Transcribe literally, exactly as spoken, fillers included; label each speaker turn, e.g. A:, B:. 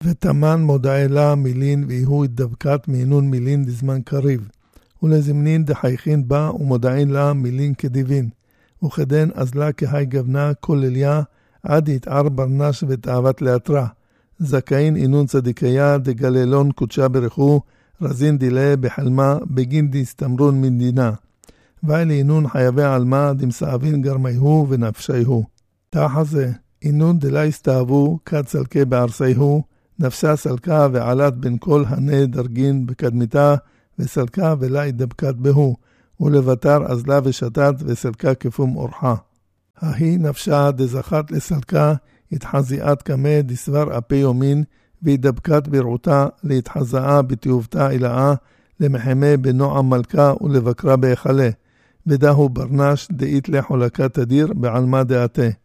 A: ותמן מודעי לה מילין ויהו התדבקת מעינון מילין דזמן קריב. ולזמנין דחייכין בה ומודעין לה מילין כדיבין. וכדן אז לה כהי גבנה כולליה עד יתער ברנש ותאוות לאתרה. זכאין אינון צדיקיה דגללון קודשה ברכו רזין דילה בחלמה בגין דיסתמרון מדינה. ואלי אינון חייבי עלמה דמסאבין גרמיהו ונפשיהו. תחזה אינון דלה הסתאבו כד סלקה בארסיהו נפשה סלקה ועלת בין כל הנה דרגין בקדמיתה וסלקה ולה התדבקת בהו ולבטר אזלה ושתת וסלקה כפום אורחה. ההיא נפשה דזכת לסלקה התחזיאת כמה דסבר אפי יומין והתדבקת ברעותה להתחזאה בתיובתה אלאה למחמה בנועם מלכה ולבקרה בהיכלה ודהו ברנש דאית לחולקה תדיר בעלמה דעתה.